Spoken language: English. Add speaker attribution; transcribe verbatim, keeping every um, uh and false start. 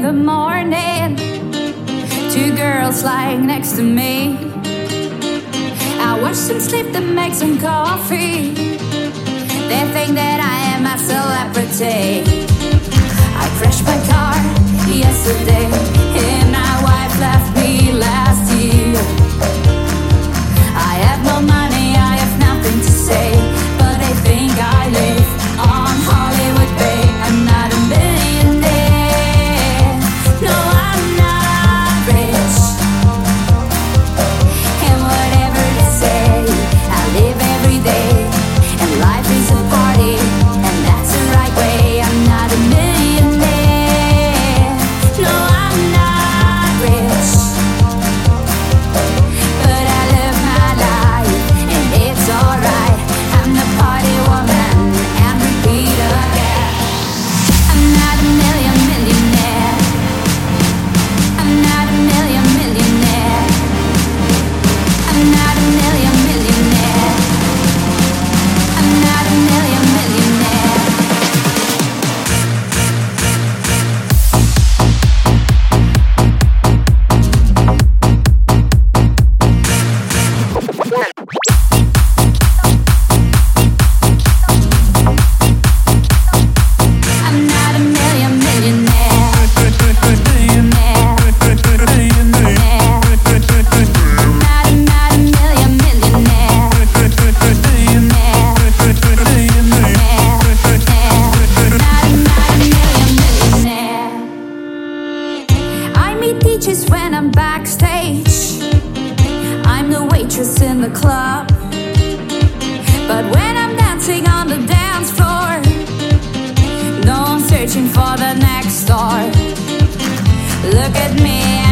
Speaker 1: the morning, two girls lying next to me. I watch them sleep, then make some coffee. They think that I am a celebrity. I crashed my car yesterday, and my wife left me last year. I have no money, I have nothing to say, but they think I live on Hollywood Bay. I'm not a millionaire, no, I'm not rich. And whatever they say, I live every day, and life is a party, and that's the right way. I'm not a millionaire, no, I'm not rich, but I live my life, and it's alright. I'm the party woman, and repeat again. I'm not a million millionaire, I'm not a million millionaire, I'm not a million millionaire, I'm not a million millionaire. I'm not a million millionaire. Millionaire. Millionaire. Not a, not a million millionaire. Millionaire. Millionaire. Not a, not a million millionaire. I meet teachers when I'm backstage. I'm the waitress in the club. But when I'm dancing on the dance floor, no, I'm searching for the next star. Look at me,